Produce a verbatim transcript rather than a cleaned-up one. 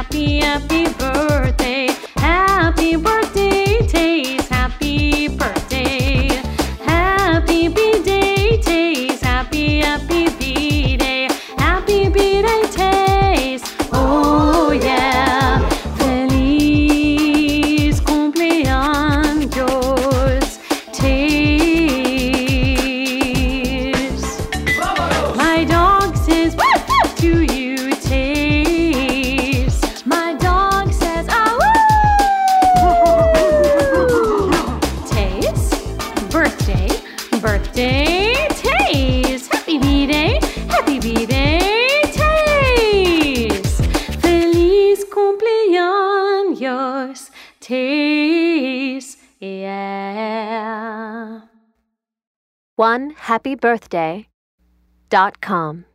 Happy, happy birthday. Happy birthday, Taste. Happy birthday. Happy B-Day, Taste. Happy, happy B-Day. Happy B-Day, Taste. Oh yeah. Feliz cumpleaños, Taste. My dog says woof woof to you, Taste. My dog says ah woo. Taste. Birthday, birthday, Taste. Happy B-Day, happy B-Day, Taste. Feliz cumpleaños, Taste. Yeah. one happy birthday dot com